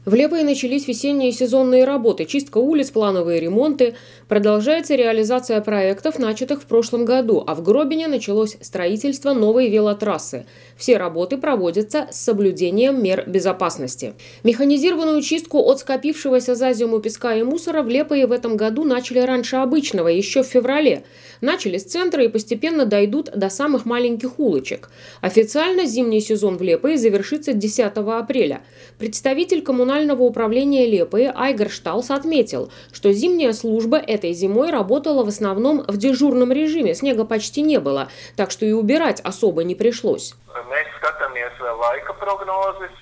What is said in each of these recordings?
В Лепое начались весенние сезонные работы, чистка улиц, плановые ремонты. Продолжается реализация проектов, начатых в прошлом году, а в Гробине началось строительство новой велотрассы. Все работы проводятся с соблюдением мер безопасности. Механизированную чистку от скопившегося за зиму песка и мусора в Лепое в этом году начали раньше обычного, еще в феврале. Начали с центра и постепенно дойдут до самых маленьких улочек. Официально зимний сезон в Лепое завершится 10 апреля. Представитель коммунального управления Лепое Айгар Шталс отметил, что зимняя служба этой зимой работала в основном в дежурном режиме, снега почти не было, так что и убирать особо не пришлось. Mēs skatāmies laika prognozes,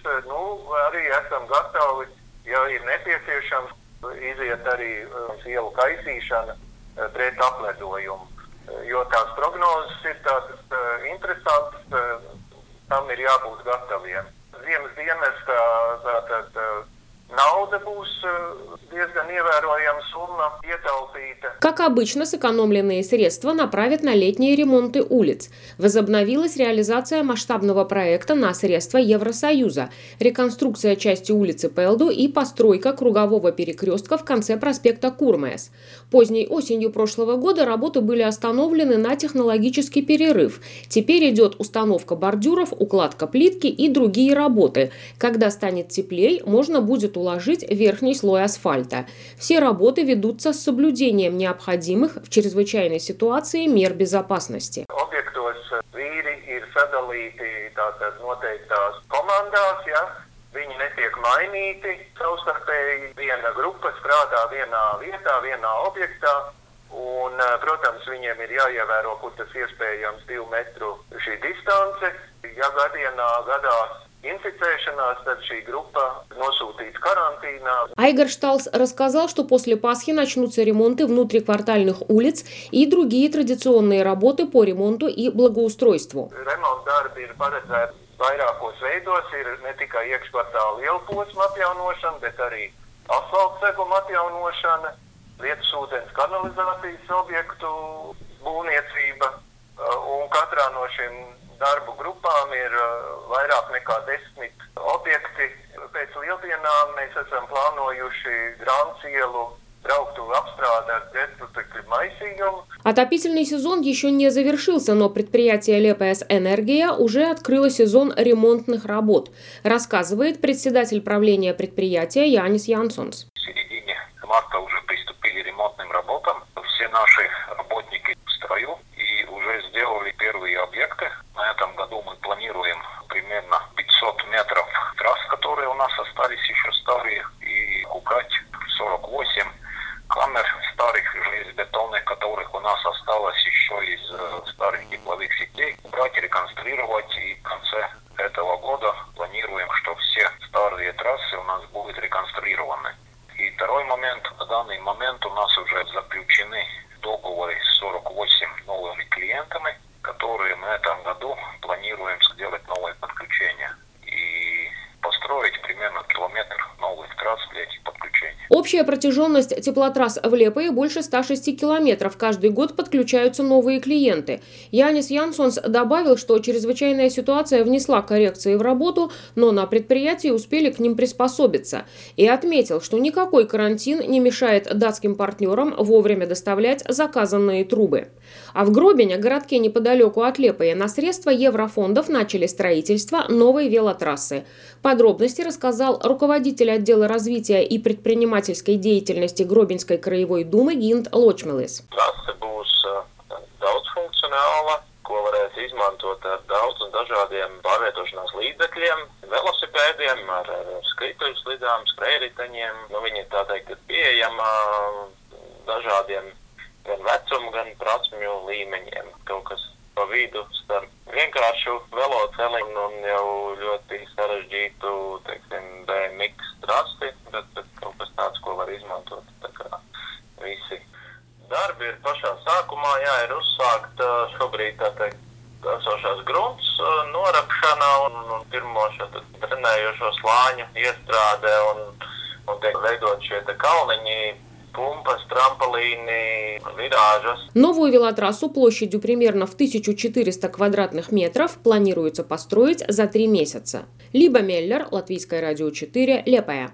arī esam gatavi, ja ir nepieciešams, iziet arī ielu kaisīšana pret apledojumu. Jo tās prognozes ir tādas interesantas, tam ir jābūt gataviem. Ziemas dienestā tātad nauda būs diezgan ievērojama summa ietaupīta. Как обычно, сэкономленные средства направят на летние ремонты улиц. Возобновилась реализация масштабного проекта на средства Евросоюза, реконструкция части улицы Пелду и постройка кругового перекрестка в конце проспекта Курмес. Поздней осенью прошлого года работы были остановлены на технологический перерыв. Теперь идет установка бордюров, укладка плитки и другие работы. Когда станет теплее, можно будет уложить верхний слой асфальта. Все работы ведутся с соблюдением необходимых в чрезвычайной ситуации мер безопасности. Objektos vīri ir sadalīti tātad noteiktās komandās, ja? Viņi netiek mainīti savstarpēji. Viena grupa strādā vienā vietā, vienā objektā. Un, protams, viņiem ir jāievēro, kur tas iespējams 2 metru šī distance. Ja gadienā gadās инфицēšanās, tad šī группа носūtīta карантинā. Айгар Шталс рассказал, что после Пасхи начнутся ремонты внутриквартальных улиц и другие традиционные работы по ремонту и благоустройству. Remontdarbi ir paredzēti vairākos veidos, ir ne tikai iekškvartāla lielposma atjaunošana, bet arī asfalta seguma atjaunošana, lietus ūdens kanalizācijas objektu būvniecība, un katrā no šiem darbu grupām ir vairāk nekā 10 objekti. Pēc lieldienām mēs esam plānojuši Grāns ielu brauktuvi apstrādi ar pretputekļu maisījumu. Отопительный сезон еще не завершился, но предприятие Лепое Энергия уже открыло сезон ремонтных работ, рассказывает председатель правления предприятия Янис Янсонс. В середине марта уже приступили ремонтным работам. Все наши работники в строю и уже сделали первые объекты. На этом году мы планируем примерно 500 метров трасс, которые у нас остались еще старые, и убрать 48 камер старых железобетонных, которых у нас осталось еще из старых тепловых сетей, убрать, реконструировать, и в конце этого года планируем, что все старые трассы у нас будут реконструированы. И второй момент, на данный момент у нас уже заключены договоры с 48 новыми клиентами, которые в этом году планируем сделать новое подключение и построить примерно километр новых трасс для этих подключений. Общая протяженность теплотрасс в Лепое больше 106 километров. Каждый год подключаются новые клиенты. Янис Янсонс добавил, что чрезвычайная ситуация внесла коррекции в работу, но на предприятии успели к ним приспособиться. И отметил, что никакой карантин не мешает датским партнерам вовремя доставлять заказанные трубы. А в Гробине, городке неподалеку от Лепое, на средства еврофондов начали строительство новой велотрассы. Подробности рассказал руководитель отдела развития и предпринимательской деятельности Гробинской краевой думы Гинт Лочмелис. Trase būs daudzfunkcionāla, ko varēs izmantot ar daudziem dažādiem pārvietošanās līdzekļiem, velosipēdiem, ar skrituļslidām, skrējriteņiem. Viņi tā teikt ir pieejama dažādiem gan vecumu, gan prasmju līmeņiem. Kaut kas pa vidu starp vienkāršu veloceliņu un jau ļoti sarežģītu, teiksim, BMX trasi, bet kaut kas tāds, ko var izmantot. Tā kā visi darbi ir pašā sākumā, ir uzsākt šobrīd, tā teikt, esošās grunts norapšana un pirmo šo trenējošo slāņu iestrāde un tiek veidot šie kalniņi, пумпас, трамполины, виражас. Новую велотрассу площадью примерно в 1400 квадратных метров планируется построить за 3 месяца. Либа Меллер, Латвийское радио 4, Лепое.